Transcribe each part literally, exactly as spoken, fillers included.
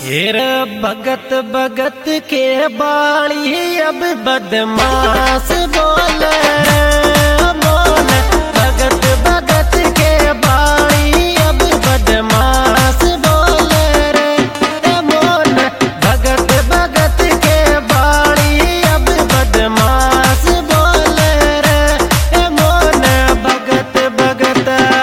हेर भगत भगत के बाली अब बदमाश बोले मोन। भगत भगत के बाली अब बदमाश बोले रे मोन। भगत भगत के बाली अब बदमाश बोले रे मोन। भगत भगत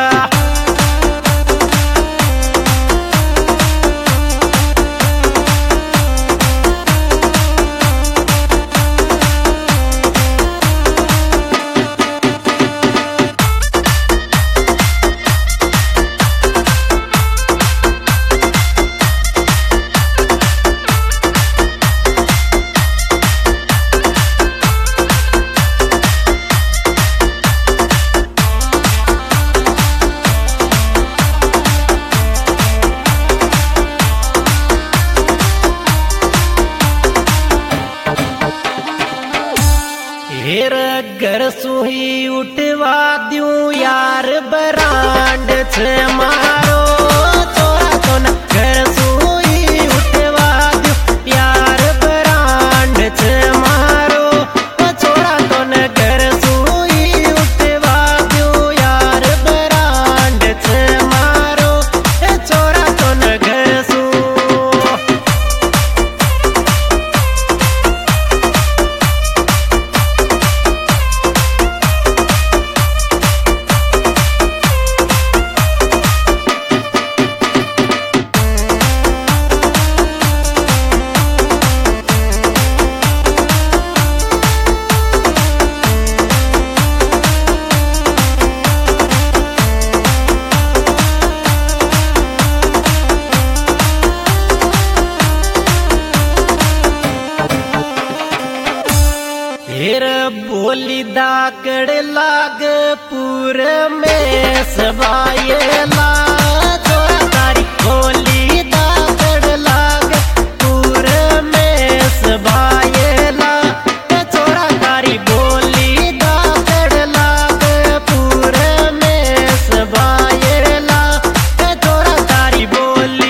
हेर घर सुही उठवा दूं यार बरांड छे मारो चोरा तो न। घर सुही उठवा दूं यार बरांड छे मारो चोरा तो न। घर सुही उठवा दूं यार बरांड छे मारो चोरा तो न। घर सु हेर बोली दाकड़ लाग पूर में सबायला चोरा तारी। बोली दाकड़ लाग पूर में सबायला चोरा तारी। बोली दाकड़ लाग पूर में सबायला चोरा तारी बोली।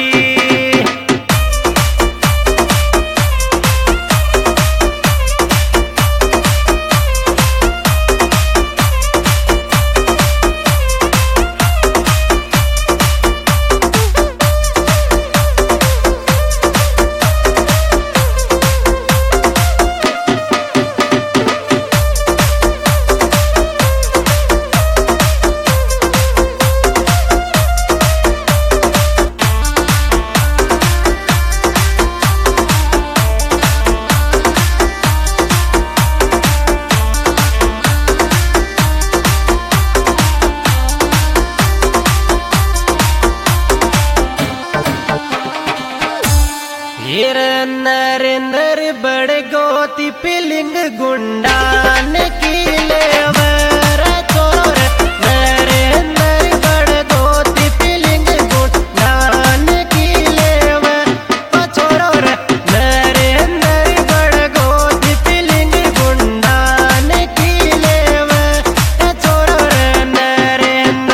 हेर नरेंद्र बड़ गोती पिलिंग गुंडान की लेवर चोर। नरेंद्र बड़ गोती पिलिंग गुंडान की लेवर चोर। नरेंद्र बड़ गोती पिलिंग गुंडान की लेवर चोर। नरेंद्र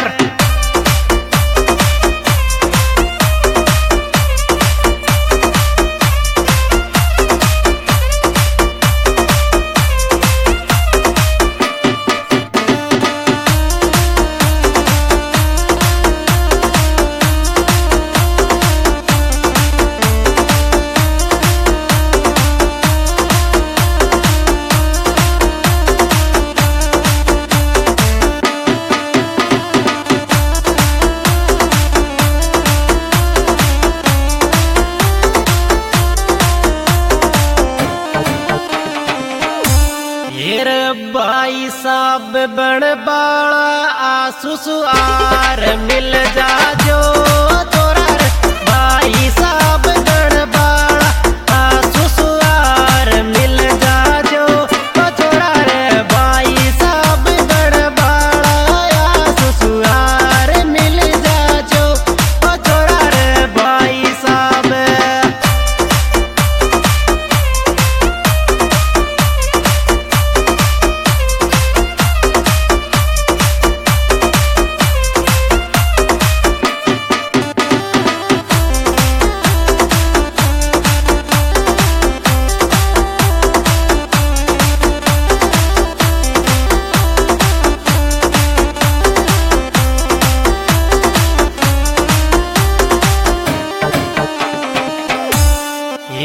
हेर भाई साहब बण बाड़ा आसू सुआर मिल जाजो तोरा रे। भाई साहब बण बाड़ा आसू सुआर मिल जाजो तोरा रे। भाई साहब बण बाड़ा आसू सुआर मिल जाजो तोरा रे। भाई साहब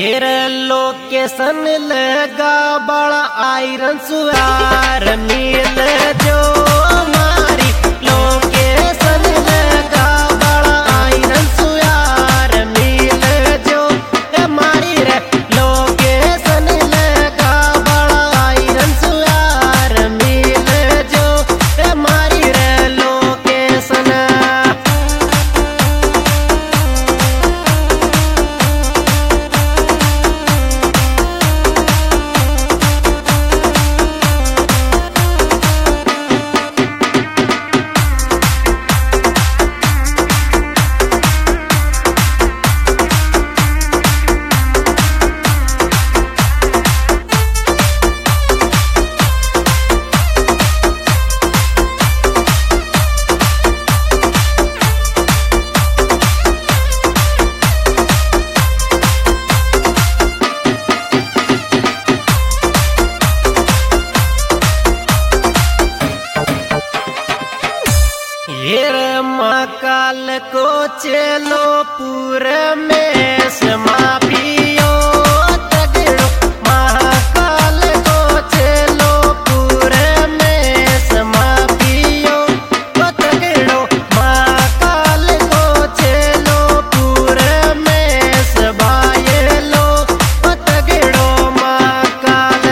हेर लोकेशन लगा बड़ा आयरन सुआर मिल जो मारी लोकेशन लगा बड़ा आयरन सुआर मिल जो मारी रे लोकेशन लगा बड़ा आयरन सुआर मिल जो मारी रे लोकेशन। हेर महाकाल को चलो पूरे में समापियो तगड़ो महाकाल को चलो पूरे में समापियो तगड़ो महाकाल को चलो पूरे में सबाए लो तगड़ो महाकाल।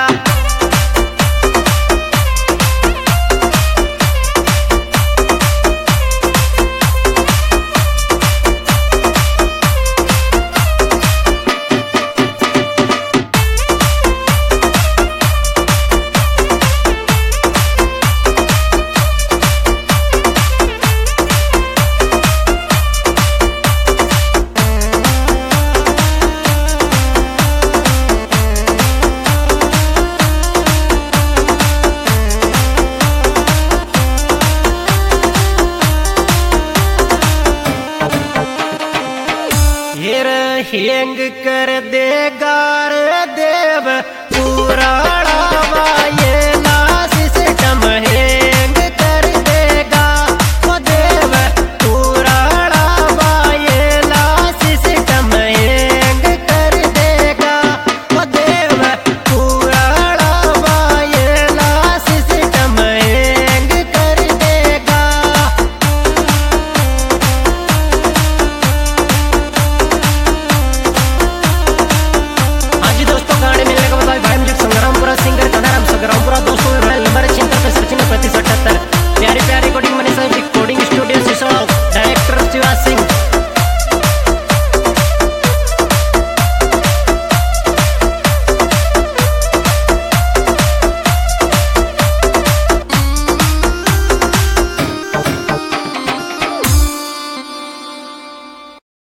हेर हेंग कर दे गार देव पुराणा